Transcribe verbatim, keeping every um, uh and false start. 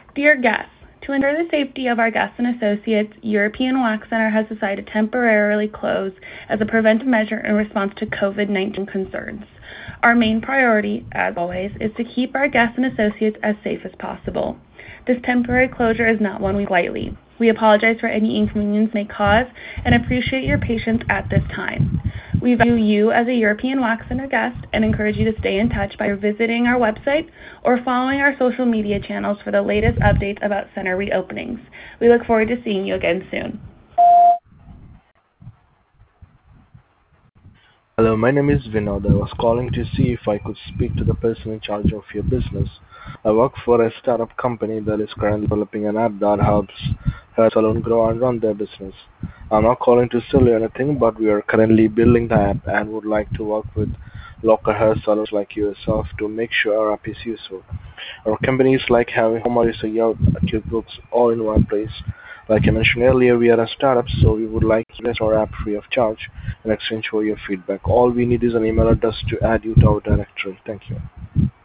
Dear guests, to ensure the safety of our guests and associates, European Wax Center has decided to temporarily close as a preventive measure in response to COVID nineteen concerns. Our main priority, as always, is to keep our guests and associates as safe as possible. This temporary closure is not one we lightly. We apologize for any inconvenience may cause and appreciate your patience at this time. We value you as a European Wax Center guest and encourage you to stay in touch by visiting our website or following our social media channels for the latest updates about center reopenings. We look forward to seeing you again soon. Hello, my name is Vinod. I was calling to see if I could speak to the person in charge of your business. I work for a startup company that is currently developing an app that helps hair salons grow and run their business. I'm not calling to sell you anything, but we are currently building the app and would like to work with local hair salons like yourself to make sure our app is useful. Our company is like having home office or Yelp, QuickBooks all in one place. Like I mentioned earlier, we are a startup, so we would like to test our app free of charge in exchange for your feedback. All we need is an email address to add you to our directory. Thank you.